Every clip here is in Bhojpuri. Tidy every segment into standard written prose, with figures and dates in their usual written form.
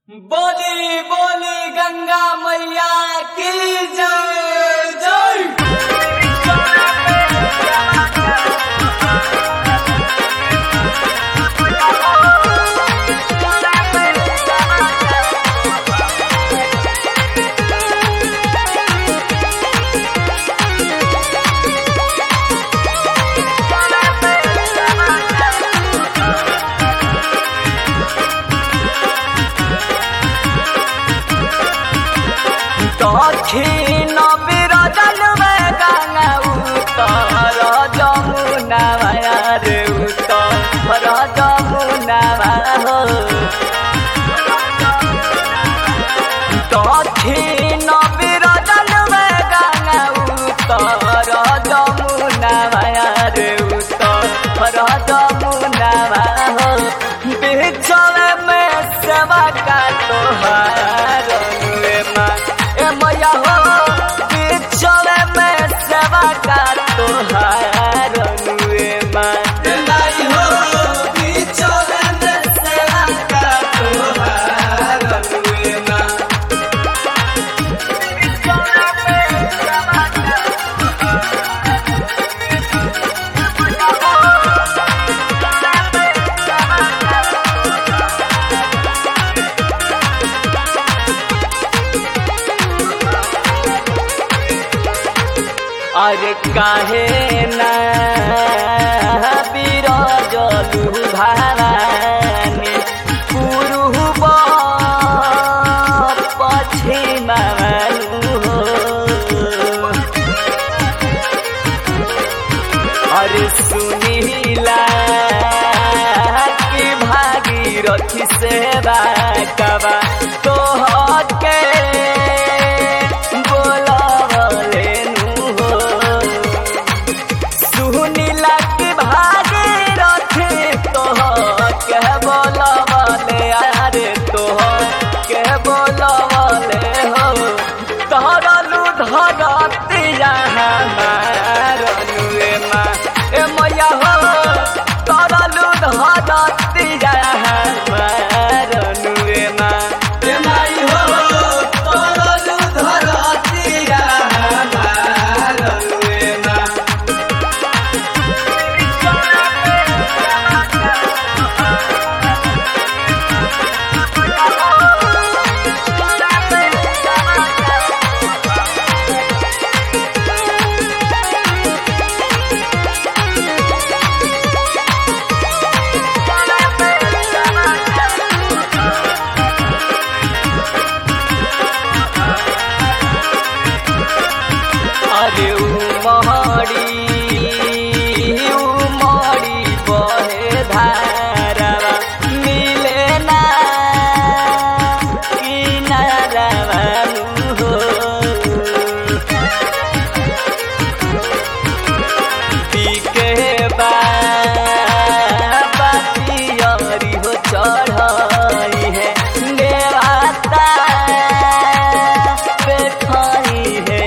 बोली बोली गंगा मैया की जय जय। दक्षिण बिरजल में गंगा उत्तर जमुना रे उत्तर जमुना हो। दक्षिण बिरजल में गंगा उत्तर जमुना रे उत्तर जमुना हो। बिचल में सेवा का तोहार मैया हो। बिचल में सेवा का तोहार लाई हो। बिचल में सेवा का तोहार अरे काहे ना बिरजलु भवानी पूर्व पश्चिमा हो। अरे सुनीला कि भागीरथी सेवा कबा तोहके धरतिया मैया हो। तरलू धरतिया माई हो। तरलू धरतिया अरे उमड़ी बहे धारावा मिले ना किनारावा हो। पीके बातियरी हो चढ़ाई है देवाता बैठाई है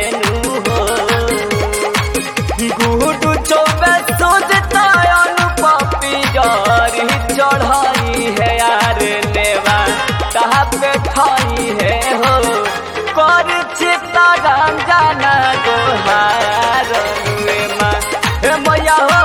गुडू चौबे सोचता अनुपी जारी चढ़ाई है यार नेवा कहा बैठाई है हो। कर चिता जाना गोहार मैया हो।